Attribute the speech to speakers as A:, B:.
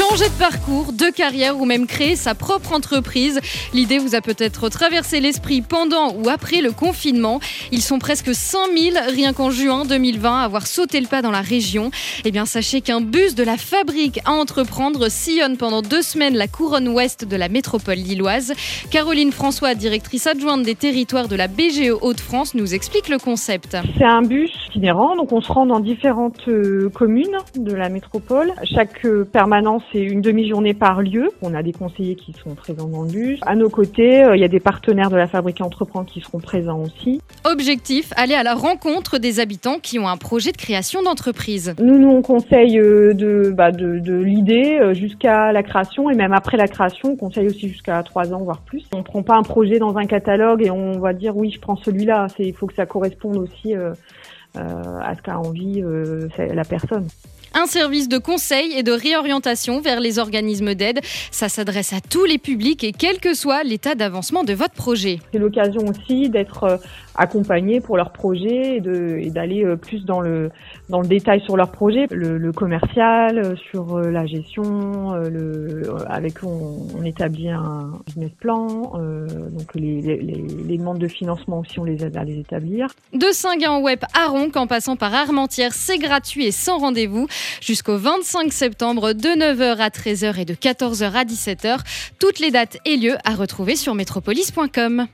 A: Changer de parcours, de carrière ou même créer sa propre entreprise. L'idée vous a peut-être traversé l'esprit pendant ou après le confinement. Ils sont presque 5000 rien qu'en juin 2020 à avoir sauté le pas dans la région. Eh bien, sachez qu'un bus de la fabrique à entreprendre sillonne pendant 2 semaines la couronne ouest de la métropole lilloise. Caroline François, directrice adjointe des territoires de la BGE Hauts-de-France, nous explique le concept.
B: C'est un bus itinérant, donc on se rend dans différentes communes de la métropole. Chaque permanence est une demi-journée par lieu. On a des conseillers qui sont présents dans le bus. À nos côtés, il y a des partenaires de la fabrique à entreprendre qui seront présents aussi.
A: Objectif, aller à la rencontre des habitants qui ont un projet de création d'entreprise.
B: Nous on conseille de l'idée jusqu'à la création, et même après la création, on conseille aussi jusqu'à 3 ans, voire plus. On ne prend pas un projet dans un catalogue et on va dire oui, je prends celui-là. Il faut que ça corresponde aussi à ce qu'a envie la personne.
A: Un service de conseil et de réorientation vers les organismes d'aide. Ça s'adresse à tous les publics et quel que soit l'état d'avancement de votre projet.
B: C'est l'occasion aussi d'être accompagné pour leur projet et d'aller plus dans le détail sur leur projet, le commercial, sur la gestion, on établit un business plan, donc les demandes de financement aussi on les aide à les établir.
A: De Saint-Guin-en-Wep à Ronc en passant par Armentières, c'est gratuit et sans rendez-vous jusqu'au 25 septembre de 9h à 13h et de 14h à 17h. Toutes les dates et lieux à retrouver sur metropolis.com.